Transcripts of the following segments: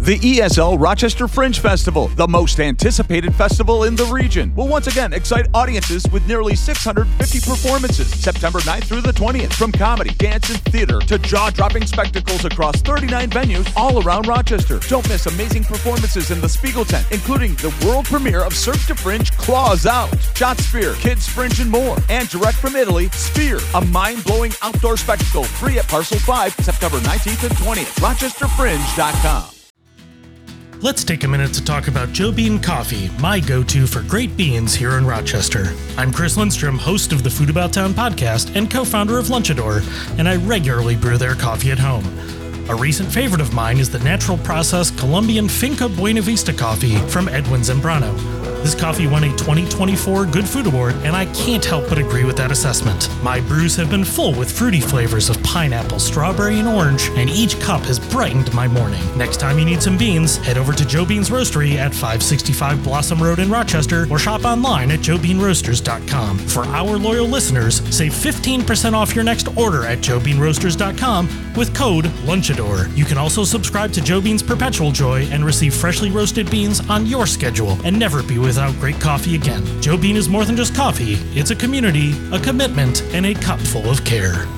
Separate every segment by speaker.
Speaker 1: The ESL Rochester Fringe Festival, the most anticipated festival in the region, will once again excite audiences with nearly 650 performances, September 9th through the 20th, from comedy, dance, and theater to jaw-dropping spectacles across 39 venues all around Rochester. Don't miss amazing performances in the Spiegel tent, including the world premiere of Surf to Fringe Claws Out, Shot Sphere, Kids Fringe, and more. And direct from Italy, Sphere, a mind-blowing outdoor spectacle, free at Parcel 5, September 19th and 20th, rochesterfringe.com.
Speaker 2: Let's take a minute to talk about Joe Bean Coffee, my go-to for great beans here in Rochester. I'm Chris Lindstrom, host of the Food About Town podcast and co-founder of Lunchador, and I regularly brew their coffee at home. A recent favorite of mine is the natural process Colombian Finca Buena Vista coffee from Edwin Zambrano. This coffee won a 2024 Good Food Award, and I can't help but agree with that assessment. My brews have been full with fruity flavors of pineapple, strawberry, and orange, and each cup has brightened my morning. Next time you need some beans, head over to Joe Bean's Roastery at 565 Blossom Road in Rochester, or shop online at joebeanroasters.com. For our loyal listeners, save 15% off your next order at joebeanroasters.com with code LUNCHADOR. You can also subscribe to Joe Bean's Perpetual Joy and receive freshly roasted beans on your schedule and never be without great coffee again. Joe Bean is more than just coffee. It's a community, a commitment, and a cup full of care.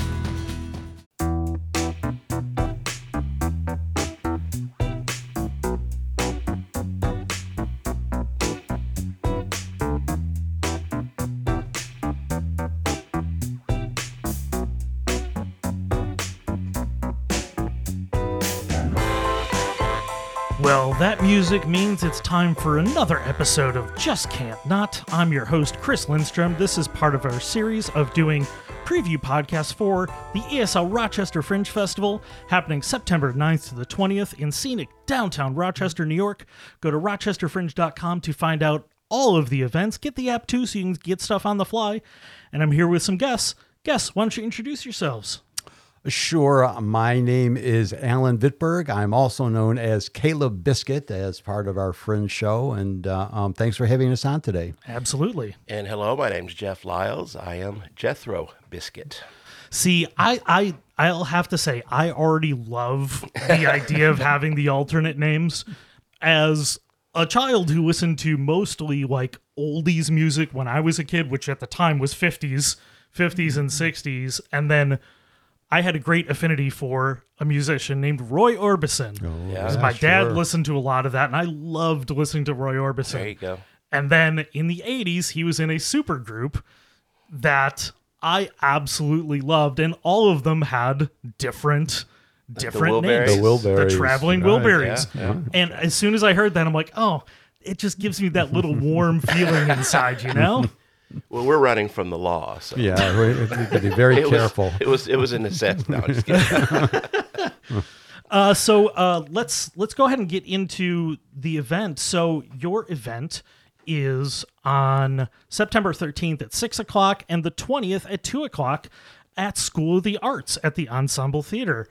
Speaker 2: Well, that music means it's time for another episode of Just Can't Not. I'm your host, Chris Lindstrom. This is part of our series of doing preview podcasts for the ESL Rochester Fringe Festival, happening September 9th to the 20th in scenic downtown Rochester, New York. Go to rochesterfringe.com to find out all of the events. Get the app too so you can get stuff on the fly. And I'm here with some guests. Guests, why don't you introduce yourselves?
Speaker 3: Sure. My name is Alan Wittberg. I'm also known as Caleb Biscuit as part of our Fringe show. And thanks for having us on today.
Speaker 2: Absolutely.
Speaker 4: And hello, my name's Jeff Lyles. I am Jethro Biscuit.
Speaker 2: See, I'll have to say, I already love the idea of having the alternate names. As a child who listened to mostly like oldies music when I was a kid, which at the time was 50s and 60s, and then I had a great affinity for a musician named Roy Orbison.
Speaker 3: Oh,
Speaker 4: yeah,
Speaker 2: my dad
Speaker 3: sure.
Speaker 2: listened to a lot of that, and I loved listening to Roy Orbison.
Speaker 4: There you go.
Speaker 2: And then in the 80s, he was in a supergroup that I absolutely loved, and all of them had different names.
Speaker 4: The
Speaker 3: Wilburys.
Speaker 2: The Traveling
Speaker 3: Right,
Speaker 2: Wilburys.
Speaker 4: yeah.
Speaker 2: And as soon as I heard that, I'm like, oh, it just gives me that little warm feeling inside, you know?
Speaker 4: Well, we're running from the law, so
Speaker 3: Yeah, we got to be very careful.
Speaker 4: It was in a sense. No, I'm just kidding.
Speaker 2: So let's go ahead and get into the event. So your event is on September 13th at 6 o'clock and the 20th at 2 o'clock at School of the Arts at the Ensemble Theater.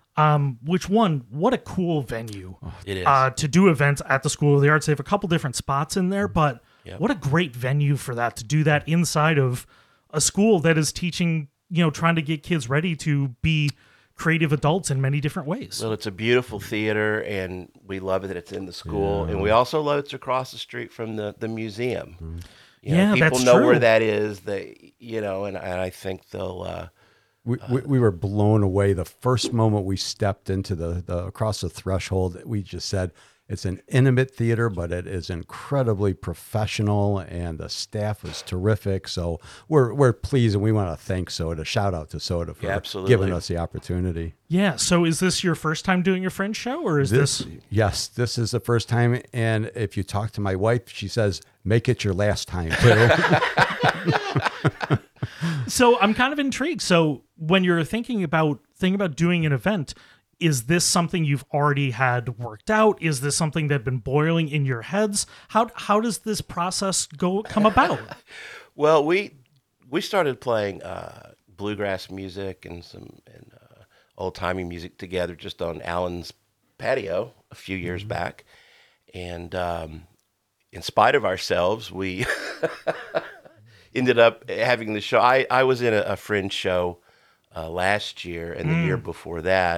Speaker 2: What a cool venue.
Speaker 4: It is.
Speaker 2: To do events at the School of the Arts. They have a couple different spots in there, but
Speaker 4: Yep.
Speaker 2: what a great venue for that, to do that inside of a school that is teaching, trying to get kids ready to be creative adults in many different ways.
Speaker 4: Well, it's a beautiful theater, and we love it that it's in the school, and we also love it's across the street from the museum.
Speaker 3: Mm-hmm.
Speaker 2: Yeah,
Speaker 4: people
Speaker 2: that's
Speaker 4: know
Speaker 2: true.
Speaker 4: where that is. And I think they'll.
Speaker 3: We were blown away the first moment we stepped into the across the threshold. We just said, it's an intimate theater, but it is incredibly professional, and the staff was terrific. So we're pleased, and we want to thank Soda. Shout out to Soda for
Speaker 4: absolutely.
Speaker 3: giving us the opportunity.
Speaker 2: Yeah. So is this your first time doing your Fringe show, or is this?
Speaker 3: Yes, this is the first time. And if you talk to my wife, she says, make it your last time too.
Speaker 2: So I'm kind of intrigued. So when you're thinking about doing an event, is this something you've already had worked out? Is this something that had been boiling in your heads? How does this process come about?
Speaker 4: Well, we started playing bluegrass music and some old timey music together just on Alan's patio a few years back, and in spite of ourselves, we ended up having the show. I was in a Fringe show last year and the year before that.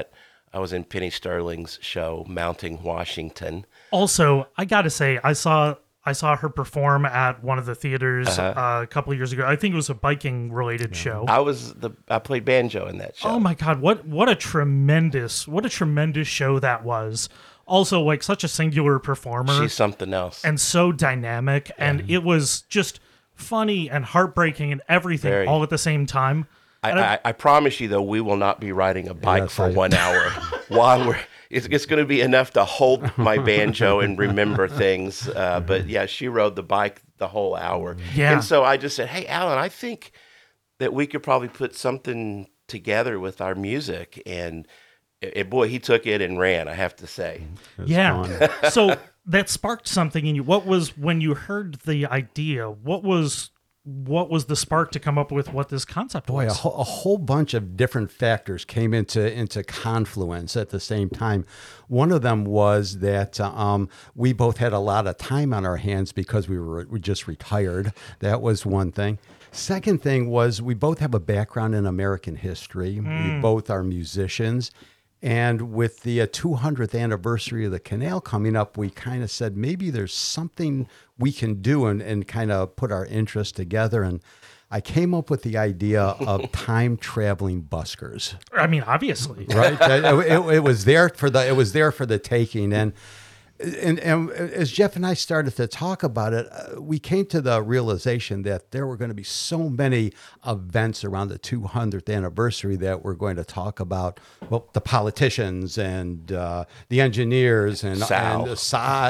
Speaker 4: I was in Penny Sterling's show, Mounting Washington.
Speaker 2: Also, I got to say, I saw her perform at one of the theaters a couple of years ago. I think it was a biking related show.
Speaker 4: I played banjo in that show.
Speaker 2: Oh my God, what a tremendous show that was. Also, like, such a singular performer.
Speaker 4: She's something else.
Speaker 2: And so dynamic, and it was just funny and heartbreaking and everything all at the same time.
Speaker 4: I promise you, though, we will not be riding a bike for 1 hour while it's going to be enough to hold my banjo and remember things. But yeah, she rode the bike the whole hour.
Speaker 2: Yeah.
Speaker 4: And so I just said, hey, Alan, I think that we could probably put something together with our music. And boy, he took it and ran, I have to say.
Speaker 2: Yeah. So that sparked something in you. What was, when you heard the idea, what was the spark to come up with what this concept was?
Speaker 3: Boy, a whole bunch of different factors came into confluence at the same time. One of them was that we both had a lot of time on our hands because we just retired. That was one thing. Second thing was we both have a background in American history. We both are musicians. And with the 200th anniversary of the canal coming up, we kind of said maybe there's something we can do and kind of put our interests together. And I came up with the idea of time traveling buskers.
Speaker 2: I mean, obviously,
Speaker 3: right? It was there for the taking. And as Jeff and I started to talk about it, we came to the realization that there were going to be so many events around the 200th anniversary that we're going to talk about. Well, the politicians and the engineers and Sal,
Speaker 4: the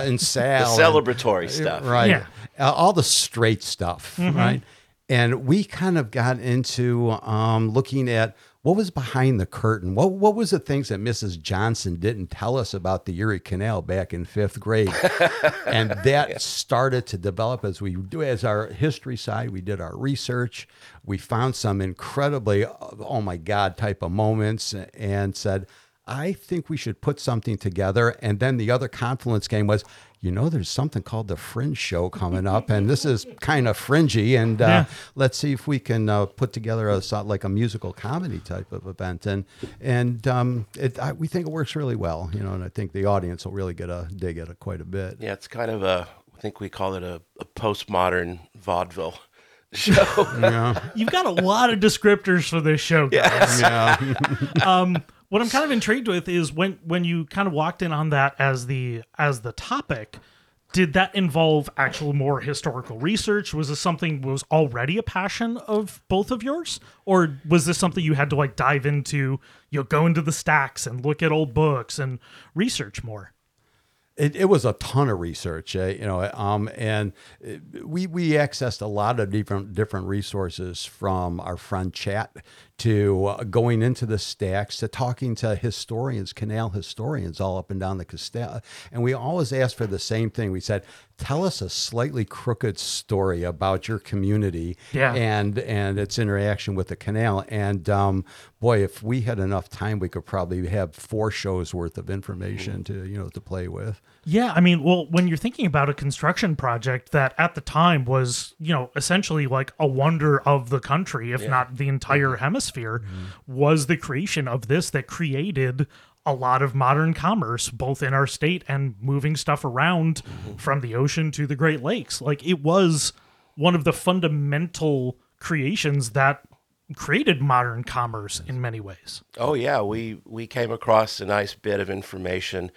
Speaker 3: and,
Speaker 4: celebratory stuff,
Speaker 3: right?
Speaker 2: Yeah.
Speaker 3: All the straight stuff, right? And we kind of got into looking at what was behind the curtain. What was the things that Mrs. Johnson didn't tell us about the Erie Canal back in 5th grade? And that started to develop as our history side. We did our research. We found some incredibly, oh my God, type of moments and said, I think we should put something together. And then the other confluence came was, there's something called the Fringe Show coming up, and this is kind of fringy, and let's see if we can put together a musical comedy type of event, and we think it works really well, and I think the audience will really dig it quite a bit.
Speaker 4: Yeah, it's kind of I think we call it a postmodern vaudeville show.
Speaker 3: Yeah.
Speaker 2: You've got a lot of descriptors for this show, guys.
Speaker 3: Yeah.
Speaker 2: What I'm kind of intrigued with is when you kind of walked in on that as the topic, did that involve actual more historical research? Was this something that was already a passion of both of yours? Or was this something you had to dive into, go into the stacks and look at old books and research more?
Speaker 3: It was a ton of research, and we accessed a lot of different resources, from our friend Chat to going into the stacks to talking to historians, canal historians all up and down the Castell. And we always asked for the same thing. We said, tell us a slightly crooked story about your community and its interaction with the canal. And boy, if we had enough time, we could probably have 4 shows worth of information to play with.
Speaker 2: Yeah, I mean, well, when you're thinking about a construction project that at the time was, essentially like a wonder of the country, if not the entire hemisphere, was the creation of this that created a lot of modern commerce, both in our state and moving stuff around from the ocean to the Great Lakes. Like, it was one of the fundamental creations that created modern commerce in many ways.
Speaker 4: Oh, yeah. We came across a nice bit of information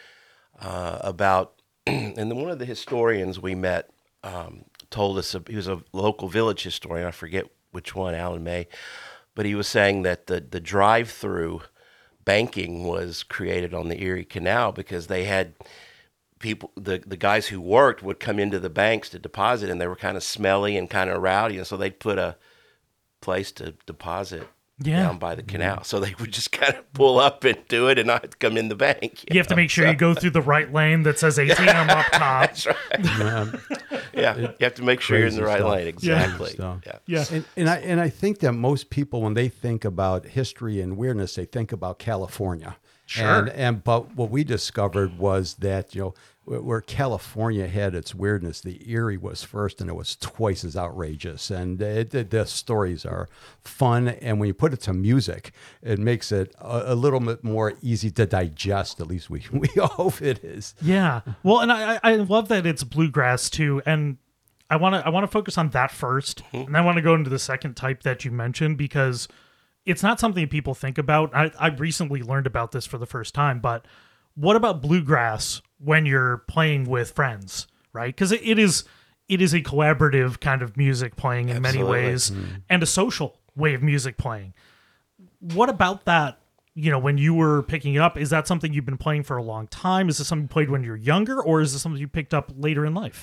Speaker 4: about, and one of the historians we met told us, he was a local village historian, I forget which one, Alan May, but he was saying that the drive-through banking was created on the Erie Canal because they had people, the guys who worked would come into the banks to deposit, and they were kind of smelly and kind of rowdy, and so they'd put a place to deposit down by the canal. So they would just kind of pull up and do it and not come in the bank.
Speaker 2: You have to make sure you go through the right lane that says ATM up top.
Speaker 4: That's right. You have to make sure you're in the right lane. Exactly.
Speaker 2: Yeah.
Speaker 3: And I think that most people, when they think about history and weirdness, they think about California.
Speaker 2: Sure.
Speaker 3: But what we discovered was that, where California had its weirdness, the Erie was first, and it was twice as outrageous. And the stories are fun, and when you put it to music, it makes it a little bit more easy to digest. At least we hope it is.
Speaker 2: Yeah. Well, and I love that it's bluegrass too, and I want to focus on that first, and I want to go into the second type that you mentioned, because it's not something people think about. I recently learned about this for the first time, but what about bluegrass when you're playing with friends, right? Because it is a collaborative kind of music playing in many ways, and a social way of music playing. What about that? When you were picking it up, is that something you've been playing for a long time? Is this something you played when you're younger, or is this something you picked up later in life?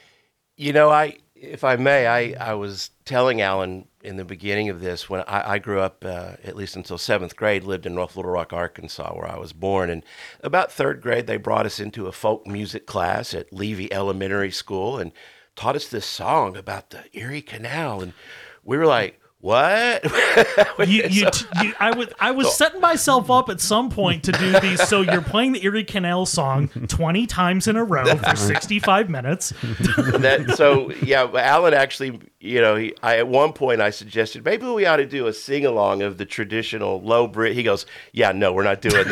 Speaker 4: If I may, I was telling Alan in the beginning of this, when I grew up, at least until 7th grade, lived in North Little Rock, Arkansas, where I was born. And about 3rd grade, they brought us into a folk music class at Levy Elementary School and taught us this song about the Erie Canal. And we were like, what?
Speaker 2: I was setting myself up at some point to do these. So you're playing the Erie Canal song 20 times in a row for 65 minutes.
Speaker 4: Alan actually, at one point I suggested maybe we ought to do a sing along of the traditional low bridge. He goes, "Yeah, no, we're not doing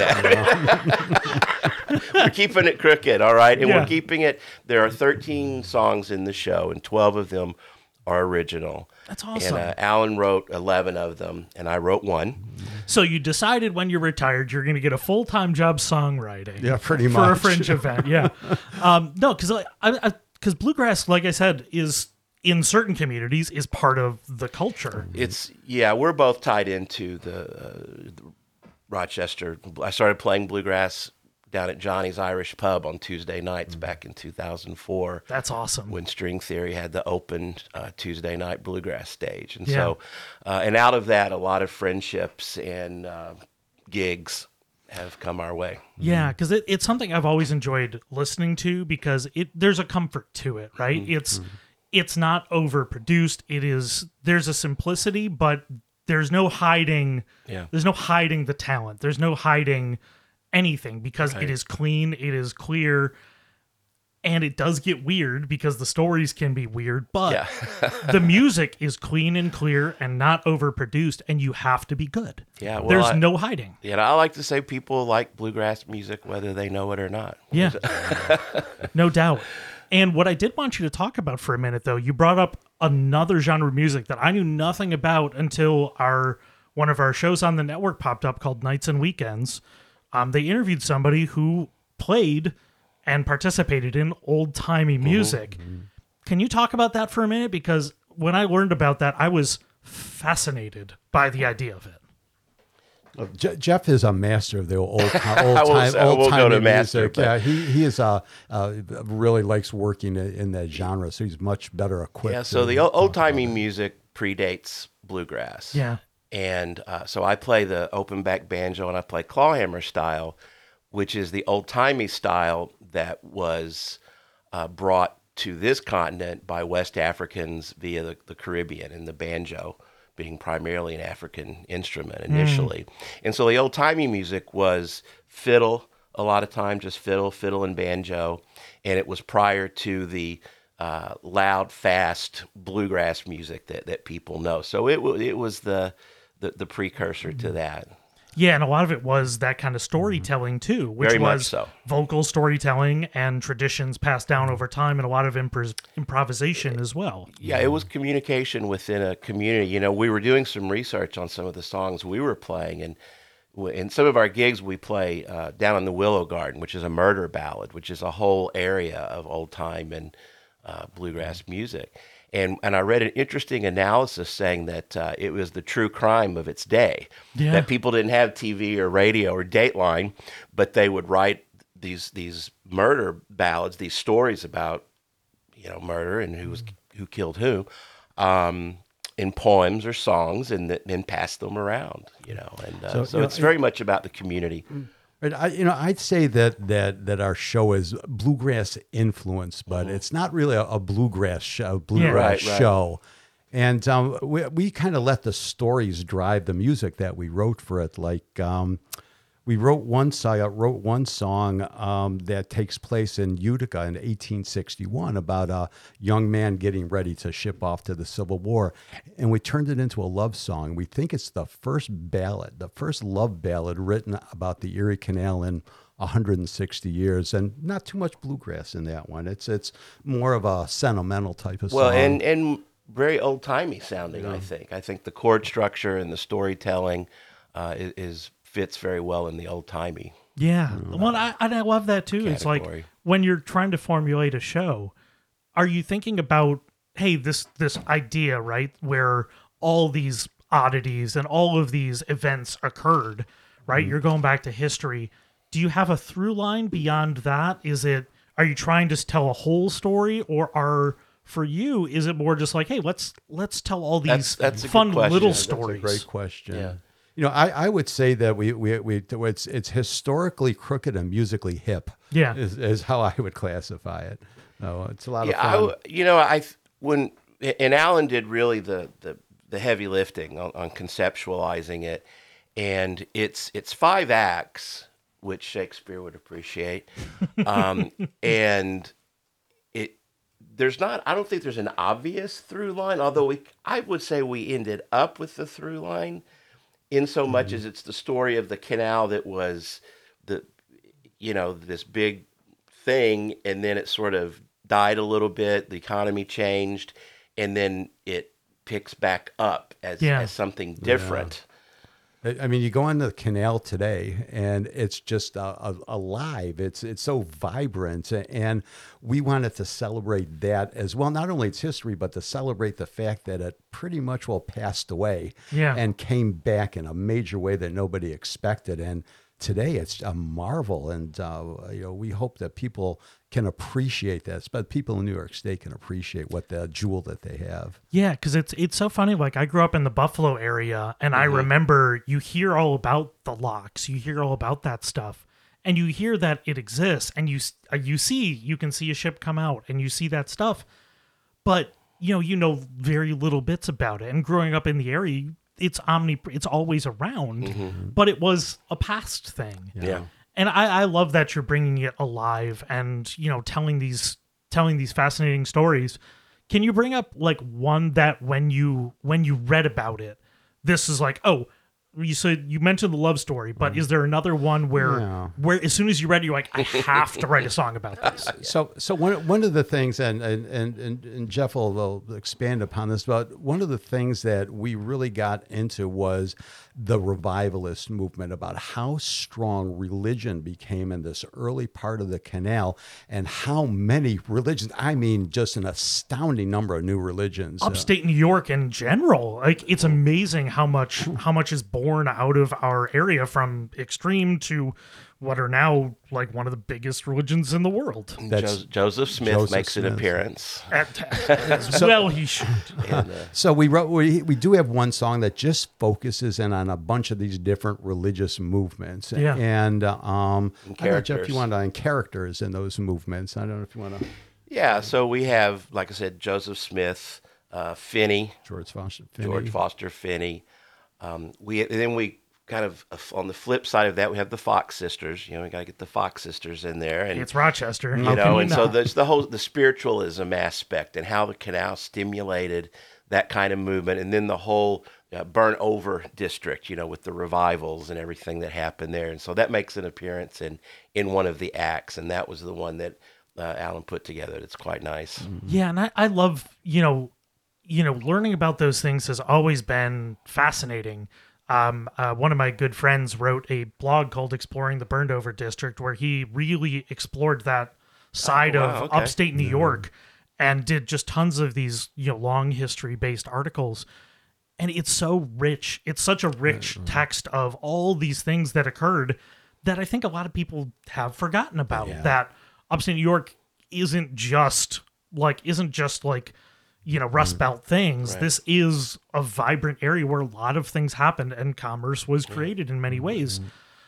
Speaker 4: that. We're keeping it crooked, all right, and we're keeping it." There are 13 songs in the show, and 12 of them are original.
Speaker 2: That's awesome.
Speaker 4: And Alan wrote 11 of them, and I wrote one.
Speaker 2: So you decided when you're retired, you're going to get a full-time job songwriting.
Speaker 3: Yeah, pretty much.
Speaker 2: For a Fringe event, yeah. No, because bluegrass, like I said, is in certain communities is part of the culture.
Speaker 4: We're both tied into the Rochester. I started playing bluegrass down at Johnny's Irish Pub on Tuesday nights back in 2004.
Speaker 2: That's awesome.
Speaker 4: When String Theory had the open Tuesday night bluegrass stage. And so, and out of that, a lot of friendships and gigs have come our way.
Speaker 2: Yeah, because it's something I've always enjoyed listening to, because there's a comfort to it, right? It's not overproduced. There's a simplicity, but there's no hiding. Yeah. There's no hiding the talent. There's no hiding anything, because it is clean, it is clear, and it does get weird because the stories can be weird, but the music is clean and clear and not overproduced, and you have to be good. Yeah, well, there's no hiding.
Speaker 4: Yeah, I like to say people like bluegrass music whether they know it or not.
Speaker 2: Yeah, no doubt. And what I did want you to talk about for a minute, though, you brought up another genre of music that I knew nothing about until one of our shows on the network popped up called Nights and Weekends. They interviewed somebody who played and participated in old-timey music. Can you talk about that for a minute? Because when I learned about that, I was fascinated by the idea of it.
Speaker 3: Jeff is a master of the old-timey music. Yeah, he is really likes working in that genre, so he's much better equipped.
Speaker 4: Yeah, so the old-timey music predates bluegrass.
Speaker 2: Yeah.
Speaker 4: And so I play the open back banjo, and I play clawhammer style, which is the old-timey style that was brought to this continent by West Africans via the Caribbean, and the banjo being primarily an African instrument initially. And so the old-timey music was fiddle, a lot of times just fiddle and banjo, and it was prior to the loud, fast bluegrass music that people know. So it was the precursor to that.
Speaker 2: Yeah, and a lot of it was that kind of storytelling too, which
Speaker 4: Very
Speaker 2: was
Speaker 4: much so.
Speaker 2: Vocal storytelling and traditions passed down over time, and a lot of improvisation as well.
Speaker 4: Yeah, it was communication within a community. We were doing some research on some of the songs we were playing, and in some of our gigs we play down in the Willow Garden, which is a murder ballad, which is a whole area of old time and bluegrass music. And I read an interesting analysis saying that it was the true crime of its day. Yeah. That people didn't have TV or radio or Dateline, but they would write these murder ballads, these stories about murder and who killed who, in poems or songs, and then pass them around. So it's very much about the community.
Speaker 3: And I'd say that our show is bluegrass influenced, but it's not really a bluegrass show. Show, and we kind of let the stories drive the music that we wrote for it. Like we wrote one song that takes place in Utica in 1861 about a young man getting ready to ship off to the Civil War. And we turned it into a love song. We think it's the first love ballad written about the Erie Canal in 160 years, and not too much bluegrass in that one. It's more of a sentimental type of song.
Speaker 4: Well, and very old-timey sounding, I think. I think the chord structure and the storytelling fits very well in the old-timey.
Speaker 2: Yeah. Well, I love that too. It's like
Speaker 4: category.
Speaker 2: when you're trying to formulate a show, are you thinking about, hey, this idea, right, where all these oddities and all of these events occurred, right? You're going back to history. Do you have a through line beyond that? Are you trying to tell a whole story, or for you, is it more just like, hey, let's tell all these
Speaker 4: That's a
Speaker 2: fun
Speaker 4: good question.
Speaker 2: little
Speaker 4: That's a
Speaker 2: stories?
Speaker 3: That's a great question.
Speaker 4: Yeah.
Speaker 3: You know, I would say that it's historically crooked and musically hip.
Speaker 2: Yeah.
Speaker 3: is how I would classify it. No, it's a lot of fun.
Speaker 4: When Alan did really the heavy lifting on conceptualizing it, and it's 5 acts, which Shakespeare would appreciate, and I don't think there's an obvious through line, although I would say we ended up with the through line in so much as it's the story of the canal that was this big thing, and then it sort of died a little bit, the economy changed, and then it picks back up as something different.
Speaker 3: I mean, you go on the canal today, and it's just alive. It's so vibrant, and we wanted to celebrate that as well. Not only its history, but to celebrate the fact that it pretty much passed away, and came back in a major way that nobody expected. And today, it's a marvel, and we hope that people can appreciate that, but people in New York State can appreciate what the jewel that they have.
Speaker 2: Yeah, because it's so funny. Like, I grew up in the Buffalo area, and I remember you hear all about the locks, you hear all about that stuff, and you hear that it exists, and you can see a ship come out, and you see that stuff, but you know very little bits about it. And growing up in the area, it's always around, but it was a past thing.
Speaker 4: Yeah.
Speaker 2: And I love that you're bringing it alive and, telling these fascinating stories. Can you bring up like one that when you read about it, this is like, oh, you mentioned the love story, but is there another one where as soon as you read it, you're like, I have to write a song about this?
Speaker 3: So one of the things, and Jeff will expand upon this, but one of the things that we really got into was the revivalist movement, about how strong religion became in this early part of the canal, and how many religions, I mean, just an astounding number of new religions.
Speaker 2: Upstate New York in general, like, it's amazing how much is born out of our area, from extreme to what are now like one of the biggest religions in the world.
Speaker 4: Joseph Smith makes an appearance.
Speaker 2: Well, he should.
Speaker 4: And,
Speaker 3: so we do have one song that just focuses in on a bunch of these different religious movements.
Speaker 2: Yeah.
Speaker 3: And I don't know, Jeff, if you want to, characters in those movements. I don't know if you want to.
Speaker 4: Yeah, so we have, like I said, Joseph Smith, Finney.
Speaker 3: George Foster
Speaker 4: Finney. We kind of, on the flip side of that, we have the Fox sisters. We got to get the Fox sisters in there, and
Speaker 2: it's Rochester,
Speaker 4: and so there's the spiritualism aspect and how the canal stimulated that kind of movement, and then the whole burn over district, with the revivals and everything that happened there, and so that makes an appearance in one of the acts, and that was the one that Alan put together. It's quite nice.
Speaker 2: Yeah, and I love learning about those things has always been fascinating. One of my good friends wrote a blog called Exploring the Burned Over District, where he really explored that side of upstate New York, and did just tons of these, long history based articles. And it's so rich. It's such a rich text of all these things that occurred that I think a lot of people have forgotten about. That upstate New York isn't just like Rust Belt things. Right. This is a vibrant area where a lot of things happened, and commerce was created in many ways.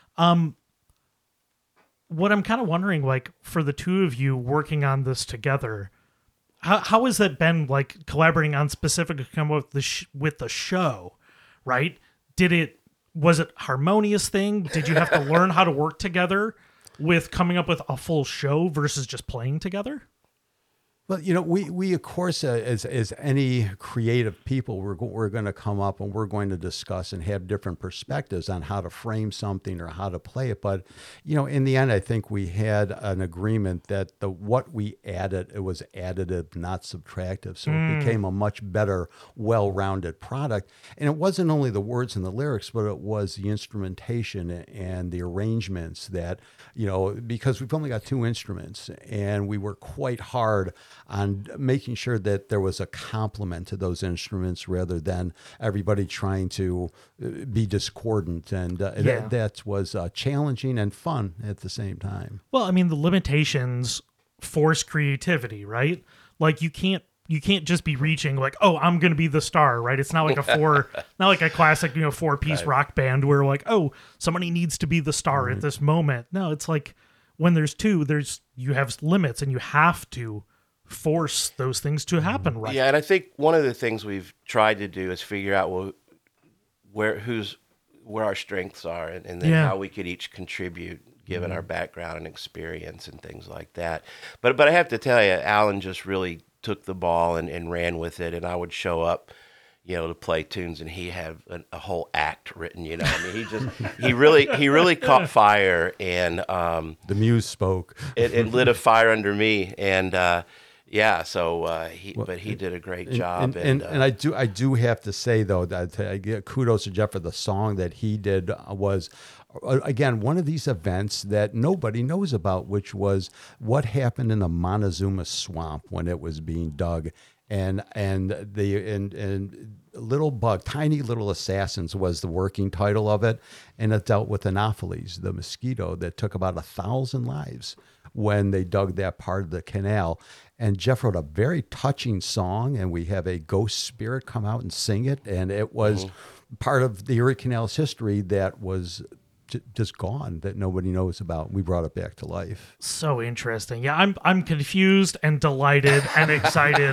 Speaker 2: What I'm kind of wondering, like, for the two of you working on this together, how has that been, like, collaborating on specifically come up with the show, right? was it harmonious thing? Did you have to learn how to work together with coming up with a full show versus just playing together?
Speaker 3: Well, we of course, as any creative people, we're going to come up and we're going to discuss and have different perspectives on how to frame something or how to play it. But, in the end, I think we had an agreement that what we added, it was additive, not subtractive. So it became a much better, well-rounded product. And it wasn't only the words and the lyrics, but it was the instrumentation and the arrangements that, because we've only got 2 instruments, and we work quite hard on making sure that there was a complement to those instruments rather than everybody trying to be discordant. And that was challenging and fun at the same time.
Speaker 2: Well, I mean, the limitations force creativity, right? Like you can't just be reaching like, oh, I'm going to be the star, right? It's not like not like a classic, 4-piece rock band where like, oh, somebody needs to be the star at this moment. No, it's like when there's 2, you have limits and you have to force those things to happen, right?
Speaker 4: Yeah, and I think one of the things we've tried to do is figure out where our strengths are, and then how we could each contribute given our background and experience and things like that. But I have to tell you, Alan just really took the ball and ran with it, and I would show up, to play tunes, and he had a whole act written. I mean, he really caught fire, and
Speaker 3: the muse spoke.
Speaker 4: It lit a fire under me, and. He did a great job.
Speaker 3: And I do have to say, though, that I give kudos to Jeff for the song that he did was, again, one of these events that nobody knows about, which was what happened in the Montezuma swamp when it was being dug. And Little Bug, Tiny Little Assassins was the working title of it. And it dealt with Anopheles, the mosquito that took about 1,000 lives when they dug that part of the canal. And Jeff wrote a very touching song, and we have a ghost spirit come out and sing it. And it was part of the Erie Canal's history that was just gone, that nobody knows about. We brought it back to life.
Speaker 2: So interesting. Yeah, I'm confused and delighted and excited.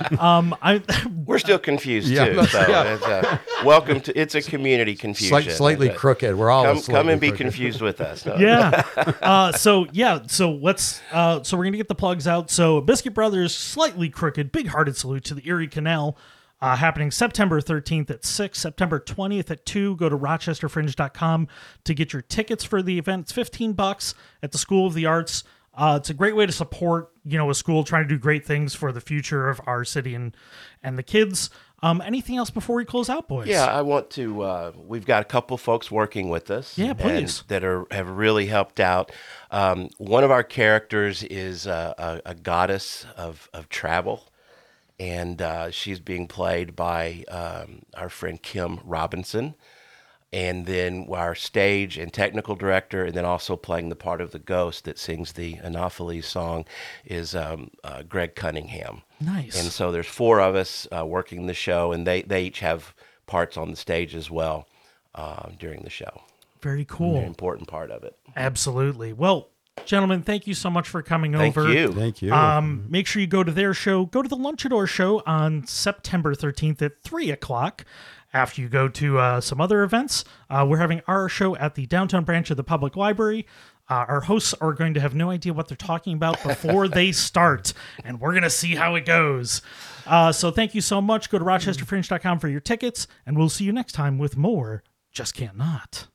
Speaker 4: We're still confused too. So welcome to it's a community confusion.
Speaker 3: Slightly crooked. We're all
Speaker 4: come and be confused with us. No.
Speaker 2: Yeah. So let's. So we're gonna get the plugs out. So Biscuit Brothers, Slightly Crooked, Big Hearted Salute to the Erie Canal. Happening September 13th at 6, September 20th at 2. Go to rochesterfringe.com to get your tickets for the event. It's $15 at the School of the Arts. It's a great way to support, a school trying to do great things for the future of our city and the kids. Anything else before we close out, boys?
Speaker 4: Yeah, I want to. We've got a couple folks working with us.
Speaker 2: Yeah, please.
Speaker 4: That have really helped out. One of our characters is a goddess of travel. And she's being played by our friend Kim Robinson. And then our stage and technical director, and then also playing the part of the ghost that sings the Anopheles song, is Greg Cunningham.
Speaker 2: Nice.
Speaker 4: And so there's 4 of us working the show, and they each have parts on the stage as well during the show.
Speaker 2: Very cool.
Speaker 4: Very important part of it.
Speaker 2: Absolutely. Well, gentlemen, thank you so much for coming over.
Speaker 3: Thank you.
Speaker 2: Make sure you go to their show. Go to the Lunchador show on September 13th at 3 o'clock. After you go to some other events, we're having our show at the downtown branch of the public library. Our hosts are going to have no idea what they're talking about before they start, and we're going to see how it goes. So thank you so much. Go to rochesterfringe.com for your tickets, and we'll see you next time with more Just Can't Not.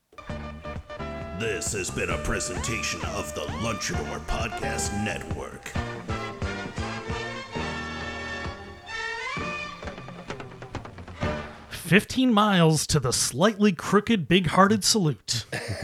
Speaker 5: This has been a presentation of the Lunchador Podcast Network.
Speaker 2: "15 miles to the slightly crooked, big-hearted salute."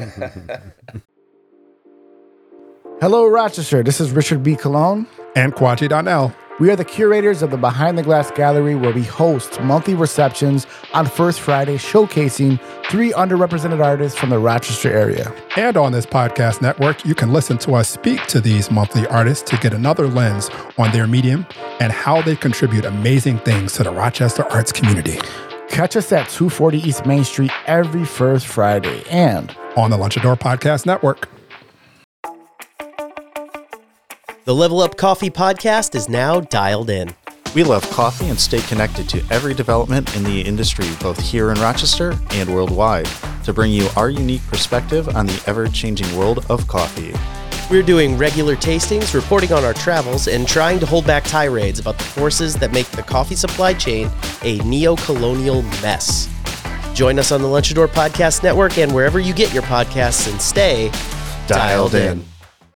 Speaker 6: Hello, Rochester. This is Richard B. Colon.
Speaker 7: And Kwame Donnell.
Speaker 6: We are the curators of the Behind the Glass Gallery, where we host monthly receptions on First Friday, showcasing 3 underrepresented artists from the Rochester area.
Speaker 7: And on this podcast network, you can listen to us speak to these monthly artists to get another lens on their medium and how they contribute amazing things to the Rochester arts community.
Speaker 6: Catch us at 240 East Main Street every first Friday and
Speaker 7: on the Lunchador Podcast Network.
Speaker 8: The Level Up Coffee podcast is now dialed in.
Speaker 9: We love coffee and stay connected to every development in the industry, both here in Rochester and worldwide. to bring you our unique perspective on the ever-changing world of coffee.
Speaker 8: We're doing regular tastings, reporting on our travels, and trying to hold back tirades about the forces that make the coffee supply chain a neo-colonial mess. Join us on the Lunchador Podcast Network and wherever you get your podcasts, and stay dialed in.